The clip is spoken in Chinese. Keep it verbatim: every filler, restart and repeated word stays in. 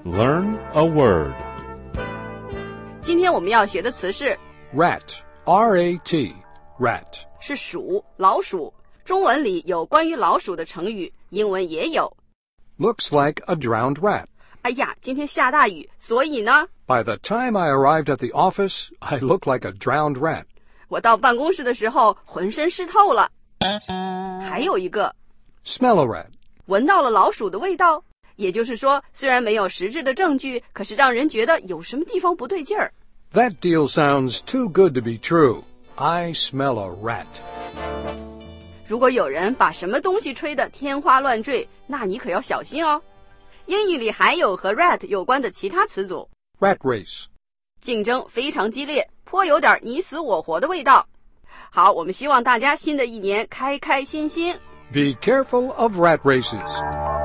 Learn a word. 今天我们要学的词是 Rat, R A T, rat. 是鼠，老鼠。中文里有关于老鼠的成语，英文也有。 Looks like a drowned rat. 哎呀，今天下大雨，所以呢 By the time I arrived at the office, I looked like a drowned rat. 我到办公室的时候浑身湿透了。还有一个 Smell a rat. 闻到了老鼠的味道，也就是说，虽然没有实质的证据，可是让人觉得有什么地方不对劲儿。 That deal sounds too good to be true. I smell a rat. 如果有人把什么东西吹得天花乱坠，那你可要小心哦。英语里还有和 rat 有关的其他词组。 Rat race. 竞争非常激烈，颇有点你死我活的味道。好，我们希望大家新的一年开开心心。 Be careful of rat races.